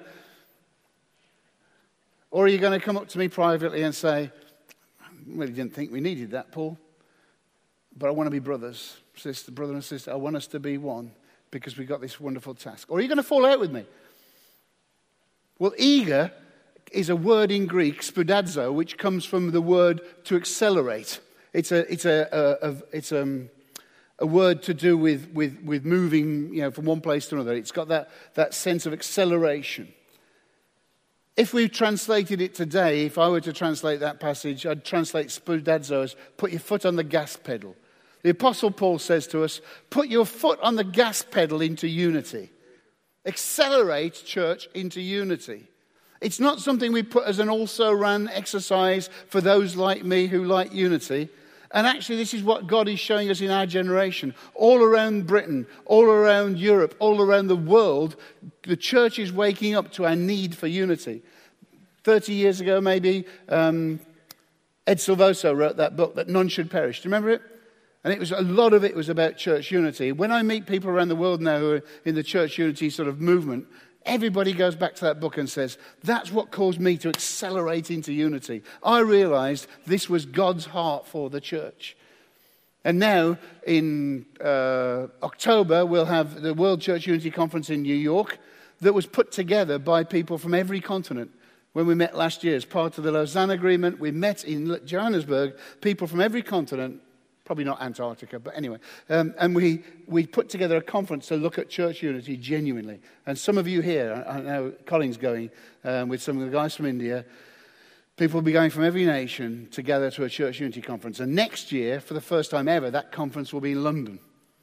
Or are you going to come up to me privately and say, I really didn't think we needed that, Paul, but I want to be brothers, sister, brother and sister. I want us to be one because we've got this wonderful task. Or are you going to fall out with me? Well, eager is a word in Greek, spoudazo, which comes from the word to accelerate. It's a it's a, a, a it's um, a word to do with, with, with moving, you know, from one place to another. It's got that, that sense of acceleration. If we translated it today, if I were to translate that passage, I'd translate spoudazo as put your foot on the gas pedal. The Apostle Paul says to us, put your foot on the gas pedal into unity. Accelerate church into unity. It's not something we put as an also-ran exercise for those like me who like unity. And actually, this is what God is showing us in our generation. All around Britain, all around Europe, all around the world, the church is waking up to our need for unity. Thirty years ago, maybe, um, Ed Silvoso wrote that book, That None Should Perish. Do you remember it? And it was a lot of it was about church unity. When I meet people around the world now who are in the church unity sort of movement, everybody goes back to that book and says, that's what caused me to accelerate into unity. I realized this was God's heart for the church. And now, in uh, October, we'll have the World Church Unity Conference in New York that was put together by people from every continent. When we met last year as part of the Lausanne Agreement, we met in Johannesburg, people from every continent. Probably not Antarctica, but anyway. Um, and we, we put together a conference to look at church unity genuinely. And some of you here, I know Colin's going um, with some of the guys from India. People will be going from every nation together to a church unity conference. And next year, for the first time ever, that conference will be in London.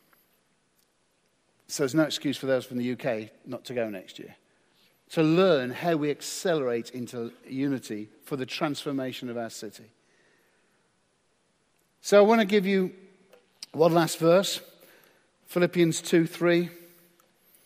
So there's no excuse for those from the U K not to go next year. To learn how we accelerate into unity for the transformation of our city. So I want to give you one last verse, Philippians two three.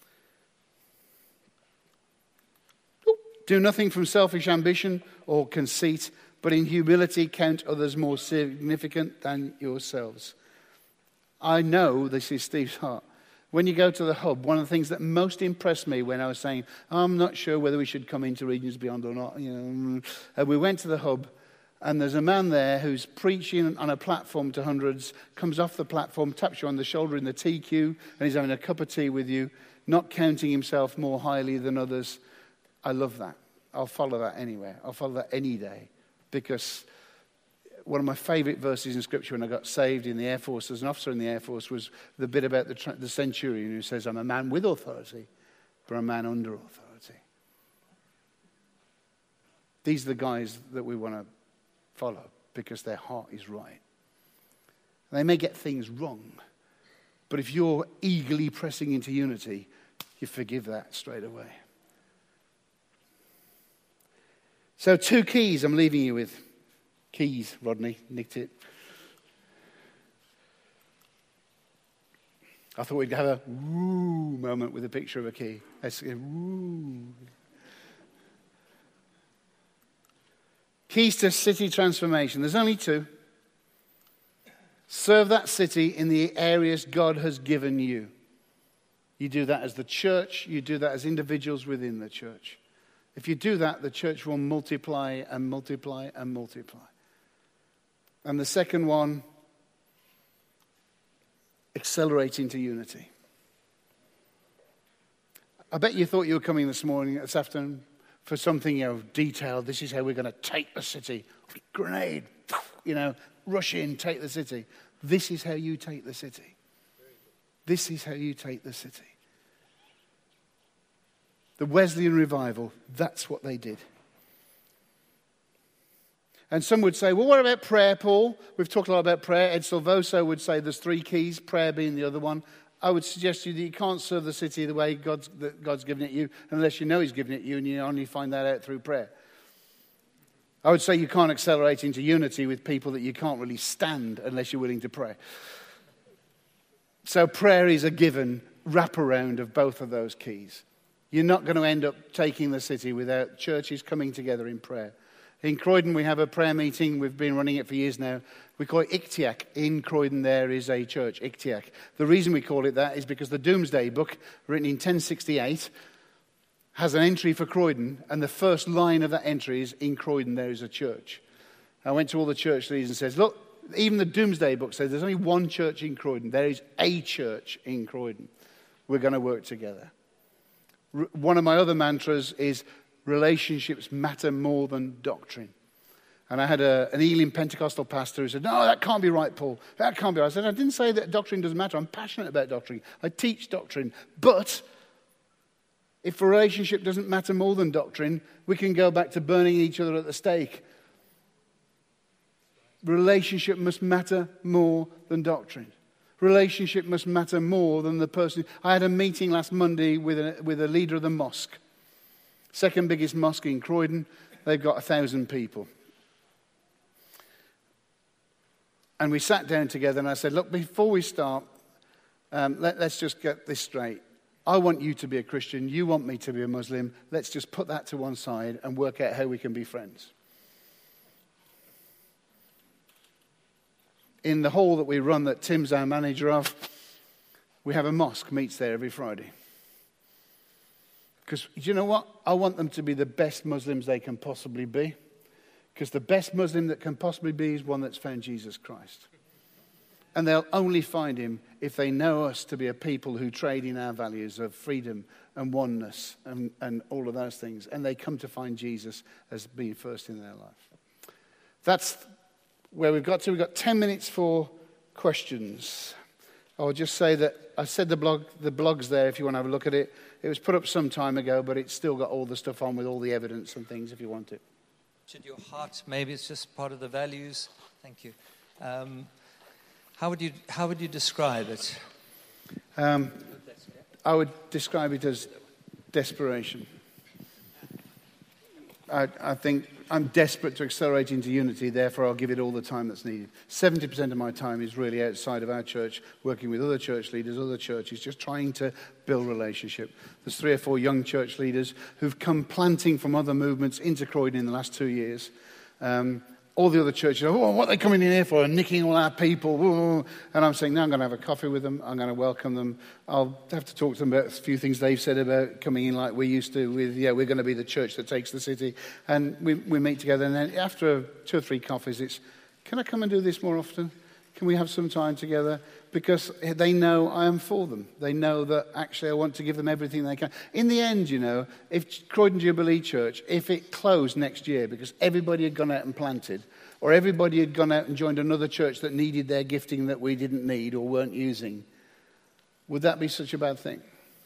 Do nothing from selfish ambition or conceit, but in humility count others more significant than yourselves. I know this is Steve's heart. When you go to the hub, one of the things that most impressed me when I was saying, I'm not sure whether we should come into Regions Beyond or not, you know, and we went to the hub, and there's a man there who's preaching on a platform to hundreds, comes off the platform, taps you on the shoulder in the tea queue, and he's having a cup of tea with you, not counting himself more highly than others. I love that. I'll follow that anywhere. I'll follow that any day, because one of my favourite verses in Scripture when I got saved in the Air Force, as an officer in the Air Force, was the bit about the, the centurion who says, I'm a man with authority, but a man under authority. These are the guys that we want to follow because their heart is right. They may get things wrong, but if you're eagerly pressing into unity, you forgive that straight away. So two keys I'm leaving you with. Keys, Rodney, nicked it. I thought we'd have a woo moment with a picture of a key. Let's go, woo. Keys to city transformation. There's only two. Serve that city in the areas God has given you. You do that as the church. You do that as individuals within the church. If you do that, the church will multiply and multiply and multiply. And the second one, accelerate into unity. I bet you thought you were coming this morning, this afternoon, for something, you know, detailed. This is how we're going to take the city. Grenade, you know, rush in, take the city. This is how you take the city. This is how you take the city. The Wesleyan revival, that's what they did. And some would say, well, what about prayer, Paul? We've talked a lot about prayer. Ed Silvoso would say there's three keys, prayer being the other one. I would suggest to you that you can't serve the city the way God's, that God's given it you unless you know he's given it you, and you only find that out through prayer. I would say you can't accelerate into unity with people that you can't really stand unless you're willing to pray. So prayer is a given wraparound of both of those keys. You're not going to end up taking the city without churches coming together in prayer. In Croydon, we have a prayer meeting. We've been running it for years now. We call it Ictiac. In Croydon, there is a church, Ictiac. The reason we call it that is because the Doomsday Book, written in ten sixty-eight, has an entry for Croydon, and the first line of that entry is, in Croydon, there is a church. I went to all the church leaders and said, look, even the Doomsday Book says there's only one church in Croydon. There is a church in Croydon. We're going to work together. R- one of my other mantras is, relationships matter more than doctrine. And I had a, an Ealing Pentecostal pastor who said, no, that can't be right, Paul. That can't be right. I said, I didn't say that doctrine doesn't matter. I'm passionate about doctrine. I teach doctrine. But if a relationship doesn't matter more than doctrine, we can go back to burning each other at the stake. Relationship must matter more than doctrine. Relationship must matter more than the person. I had a meeting last Monday with a, with a leader of the mosque. Second biggest mosque in Croydon. They've got a thousand people. And we sat down together and I said, look, before we start, um, let, let's just get this straight. I want you to be a Christian. You want me to be a Muslim. Let's just put that to one side and work out how we can be friends. In the hall that we run, that Tim's our manager of, we have a mosque, meets there every Friday. Because, you know what? I want them to be the best Muslims they can possibly be. Because the best Muslim that can possibly be is one that's found Jesus Christ. And they'll only find him if they know us to be a people who trade in our values of freedom and oneness and, and all of those things. And they come to find Jesus as being first in their life. That's where we've got to. We've got ten minutes for questions. I'll just say that I said the blog, the blog's there if you want to have a look at it. It was put up some time ago, but it's still got all the stuff on with all the evidence and things if you want it. Should your heart, maybe it's just part of the values. Thank you. Um, how would you how would you describe it? Um, I would describe it as desperation. I, I think I'm desperate to accelerate into unity, therefore I'll give it all the time that's needed. seventy percent of my time is really outside of our church, working with other church leaders, other churches, just trying to build relationship. There's three or four young church leaders who've come planting from other movements into Croydon in the last two years. Um, all the other churches, oh, what are they coming in here for? And nicking all our people. Whoa. And I'm saying, no, I'm going to have a coffee with them. I'm going to welcome them. I'll have to talk to them about a few things they've said about coming in like we used to with, yeah, we're going to be the church that takes the city. And we, we meet together. And then after two or three coffees, it's, can I come and do this more often? Can we have some time together? Because they know I am for them. They know that actually I want to give them everything they can. In the end, you know, if Croydon Jubilee Church, if it closed next year because everybody had gone out and planted, or everybody had gone out and joined another church that needed their gifting that we didn't need or weren't using, would that be such a bad thing?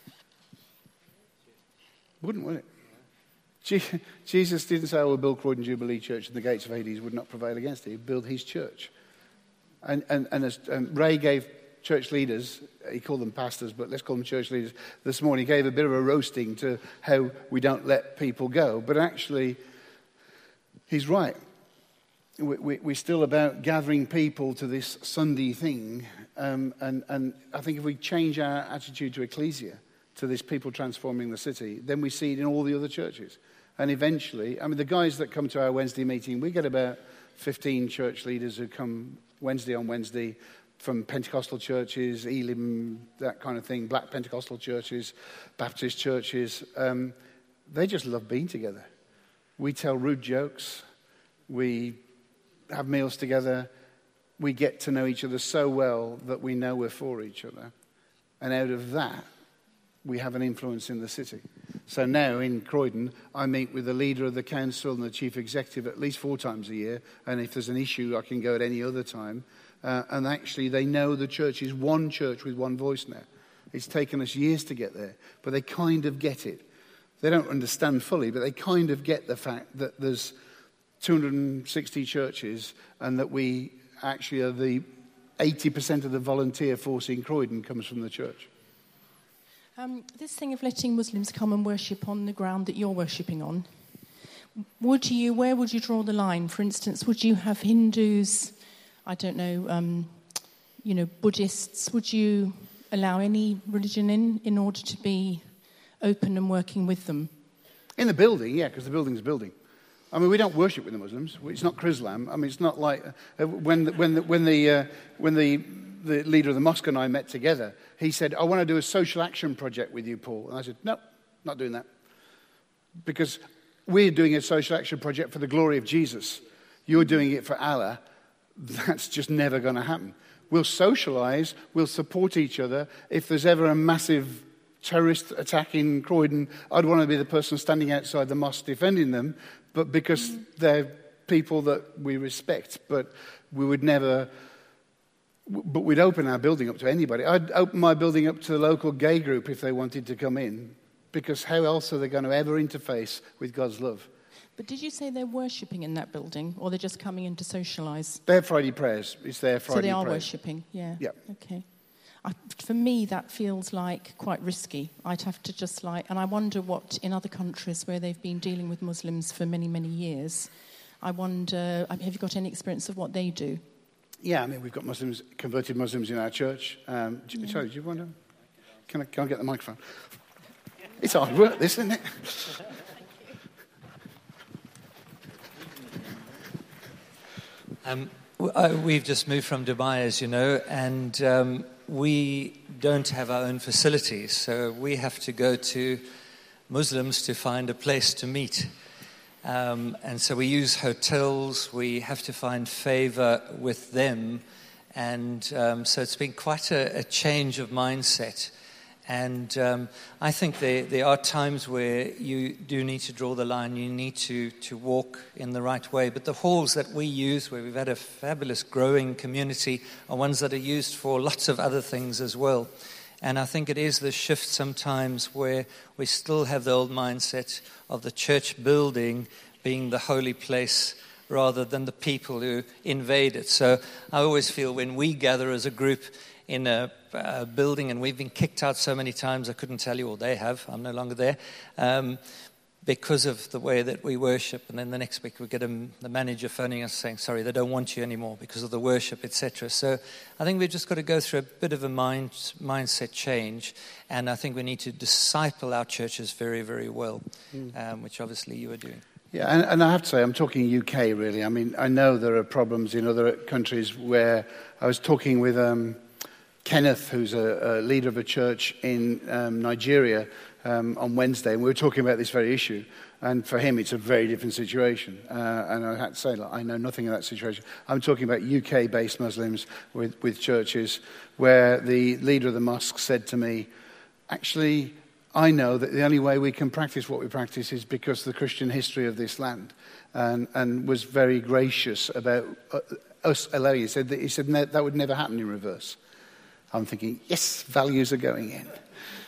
Wouldn't, would it? Jesus didn't say, oh, we'll build Croydon Jubilee Church and the gates of Hades would not prevail against it. He'd build his church. And, and, and as um, Ray gave church leaders, he called them pastors, but let's call them church leaders, this morning, he gave a bit of a roasting to how we don't let people go. But actually, he's right. We, we, we're still about gathering people to this Sunday thing. Um, and, and I think if we change our attitude to ecclesia, to this people transforming the city, then we see it in all the other churches. And eventually, I mean, the guys that come to our Wednesday meeting, we get about fifteen church leaders who come Wednesday on Wednesday from Pentecostal churches, Elim, that kind of thing, Black Pentecostal churches, Baptist churches. Um, they just love being together. We tell rude jokes. We have meals together. We get to know each other so well that we know we're for each other. And out of that, we have an influence in the city. So now in Croydon, I meet with the leader of the council and the chief executive at least four times a year. And if there's an issue, I can go at any other time. Uh, and actually, they know the church is one church with one voice now. It's taken us years to get there, but they kind of get it. They don't understand fully, but they kind of get the fact that there's two hundred sixty churches and that we actually are the eighty percent of the volunteer force in Croydon comes from the church. Um, this thing of letting Muslims come and worship on the ground that you're worshipping on, would you, where would you draw the line? For instance, would you have Hindus, I don't know, um, you know, Buddhists? Would you allow any religion in in order to be open and working with them? In the building, yeah, because the building's a building. I mean, we don't worship with the Muslims. It's not Chrislam. I mean, it's not like uh, when the, when the, when the uh, when the the leader of the mosque and I met together. He said, "I want to do a social action project with you, Paul." And I said, "No, not doing that, because we're doing a social action project for the glory of Jesus. You're doing it for Allah. That's just never going to happen. We'll socialize. We'll support each other. If there's ever a massive terrorist attack in Croydon, I'd want to be the person standing outside the mosque defending them, but because they're people that we respect. But we would never, but we'd open our building up to anybody. I'd open my building up to the local gay group if they wanted to come in, because how else are they going to ever interface with God's love? But did you say they're worshipping in that building, or they're just coming in to socialise? They have Friday prayers. It's their Friday prayers. So they are prayers. worshipping, yeah. Yeah. Okay. I, for me, that feels like quite risky. I'd have to just like, and I wonder what in other countries where they've been dealing with Muslims for many, many years, I wonder, have you got any experience of what they do? Yeah, I mean, we've got Muslims, converted Muslims in our church. Um, do, yeah. Sorry, do you want to? Can I, can I get the microphone? It's hard work, this, isn't it? Um, uh, we've just moved from Dubai, as you know, and um, we don't have our own facilities, so we have to go to Muslims to find a place to meet. Um, and so we use hotels, we have to find favor with them, and um, so it's been quite a, a change of mindset. And um, I think there, there are times where you do need to draw the line, you need to, to walk in the right way. But the halls that we use, where we've had a fabulous growing community, are ones that are used for lots of other things as well. And I think it is the shift sometimes where we still have the old mindset of the church building being the holy place rather than the people who invade it. So I always feel when we gather as a group in a, a building, and we've been kicked out so many times, I couldn't tell you, or they have, I'm no longer there, um, because of the way that we worship, and then the next week we get a, the manager phoning us saying, sorry, they don't want you anymore because of the worship, et cetera. So I think we've just got to go through a bit of a mind, mindset change, and I think we need to disciple our churches very, very well, mm. um, which obviously you are doing. Yeah, and, and I have to say, I'm talking U K, really. I mean, I know there are problems in other countries where I was talking with um, Kenneth, who's a, a leader of a church in um, Nigeria, Um, on Wednesday, and we were talking about this very issue. And for him, it's a very different situation. Uh, and I had to say, like, I know nothing of that situation. I'm talking about U K-based Muslims with, with churches where the leader of the mosque said to me, actually, I know that the only way we can practice what we practice is because of the Christian history of this land, and, and was very gracious about uh, us allowing. He said that, he said that would never happen in reverse. I'm thinking, yes, values are going in.